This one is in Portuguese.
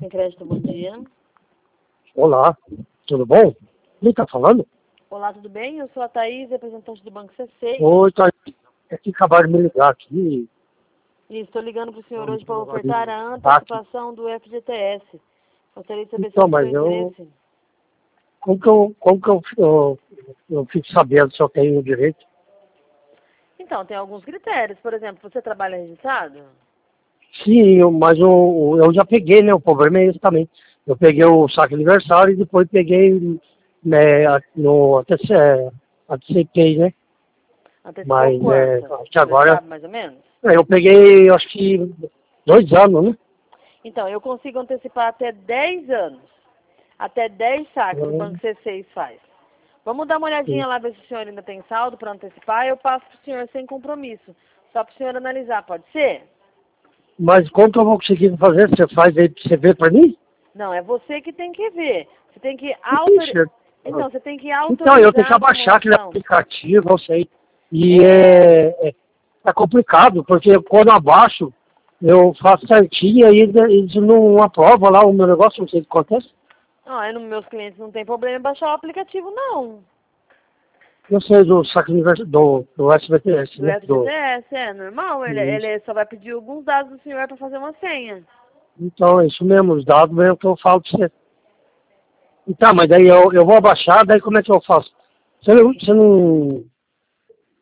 Crédito, bom dia. Olá, tudo bom? Quem está falando? Olá, tudo bem? Eu sou a Thaís, representante do Banco C6. Oi, tá. É que acabaram de me ligar aqui. E estou ligando para o senhor hoje para Vamos ofertar a aqui. antecipação do FGTS. Gostaria de saber se é Então, do seu mas interesse. como que eu fico sabendo se eu tenho direito? Então, tem alguns critérios. Por exemplo, você trabalha registrado? Sim, mas eu já peguei, né? O problema é esse também. Eu peguei o saque aniversário e depois peguei né, no ATCP, né? Antecipou Mas quanto? acho que Você agora sabe mais ou menos? eu peguei, acho que 2 anos, né? Então, eu consigo antecipar até 10 anos. Até 10 saques o Banco C6 faz. Vamos dar uma olhadinha Sim. lá, ver se o senhor ainda tem saldo para antecipar. Eu passo para o senhor sem compromisso. Só para o senhor analisar, pode ser? Mas como que eu vou conseguir fazer? Você faz aí pra você ver para mim? Não, é você que tem que ver. Você tem que Ixi, Então, você tem que então, eu tenho que autorizar a abaixar aquele simulação. aplicativo, eu sei. E É... é complicado, porque quando eu abaixo, eu faço certinho e eles não aprovam lá o meu negócio, não sei o que acontece. Não, é, meus clientes não tem problema em baixar o aplicativo, não. Eu sei do saque do SBTS, Do né? FGTS, é normal. Isso. Ele só vai pedir alguns dados do senhor para fazer uma senha. Então, é isso mesmo, os dados mesmo que eu falo pra você. Então, mas daí eu vou abaixar, daí como é que eu faço? Você não